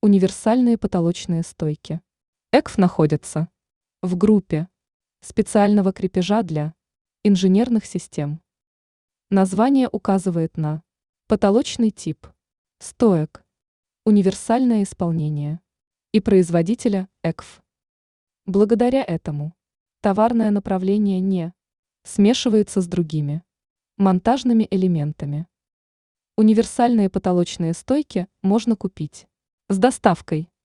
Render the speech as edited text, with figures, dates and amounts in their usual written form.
Универсальные потолочные стойки. ЭКФ находится в группе специального крепежа для инженерных систем. Название указывает на потолочный тип стоек, универсальное исполнение и производителя ЭКФ. Благодаря этому товарное направление не смешивается с другими монтажными элементами. Универсальные потолочные стойки можно купить с доставкой